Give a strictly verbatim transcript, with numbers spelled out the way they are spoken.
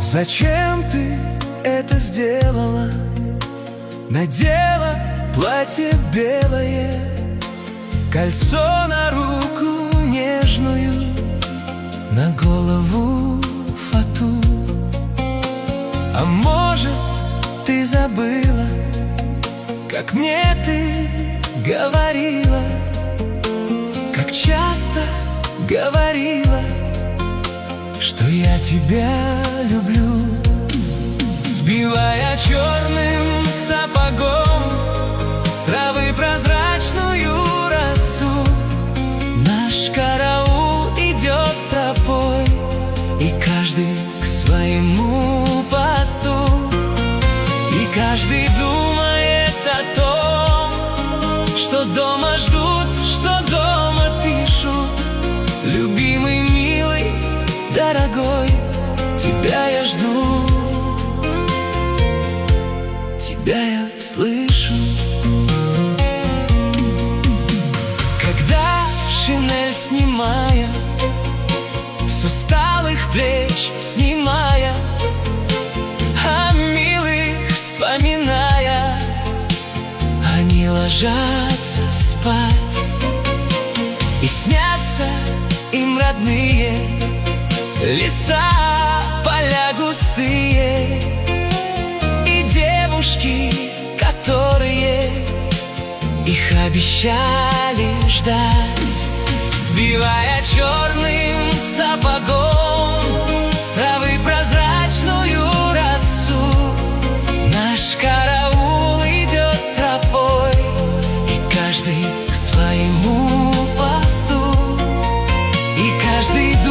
Зачем ты это сделала? Надела платье белое, кольцо на руку нежную, на голову фату. А может, ты забыла, как мне ты говорила, как часто говорила, что я тебя люблю. Сбила я черным сапогом с травы прозрачную росу. Наш караул идет тропой, и каждый к своему посту. И каждый думает о том, что дома ждут, что дома пишут. Любимый, милый, дорогой, тебя я жду, тебя я слышу. Когда шинель снимая, с усталых плеч снимая, о милых вспоминая, они ложатся спать, и снятся им родные леса, поля густые, и девушки, которые их обещали ждать. Сбивая черным сапогом с травы прозрачную росу, наш караул идет тропой, и каждый к своему посту. И каждый